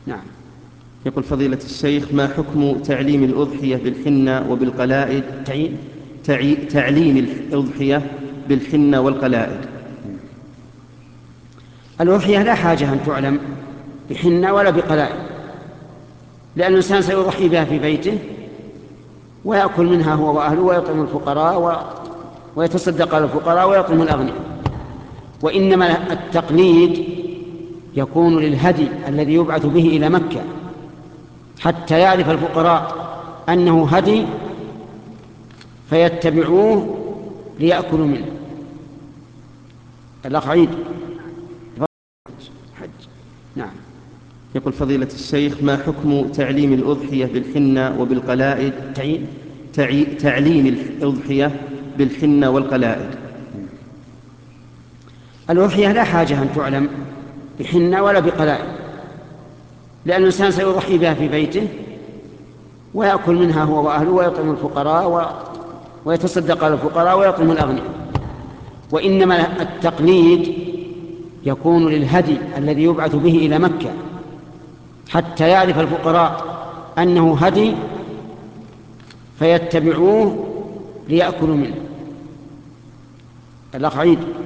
نعم. يقول فضيلة الشيخ: ما حكم تعليم الأضحية بالحنة وبالقلائد؟ تعليم الأضحية بالحنة والقلائد. الأضحية لا حاجة أن تعلم بحنة ولا بقلائد، لأن الإنسان سيضحي بها في بيته ويأكل منها هو وأهله ويطعم الفقراء ويتصدق على الفقراء ويطعم الأغنياء. وإنما التقليد يكون للهدي الذي يبعث به إلى مكة حتى يعرف الفقراء أنه هدي فيتبعوه ليأكلوا منه. الأخ عيد. نعم. يقول فضيلة الشيخ: ما حكم تعليم الأضحية بالحنة وبالقلائد؟ تعليم الأضحية بالحنة والقلائد. الأضحية لا حاجة أن تعلم بحنة ولا بقلائد، لأن الإنسان سيضحي بها في بيته ويأكل منها هو وأهله ويطعم الفقراء ويتصدق على الفقراء ويطعم الأغنياء. وإنما التقليد يكون للهدي الذي يبعث به إلى مكة حتى يعرف الفقراء أنه هدي فيتبعوه ليأكلوا منه. الأخ عيد.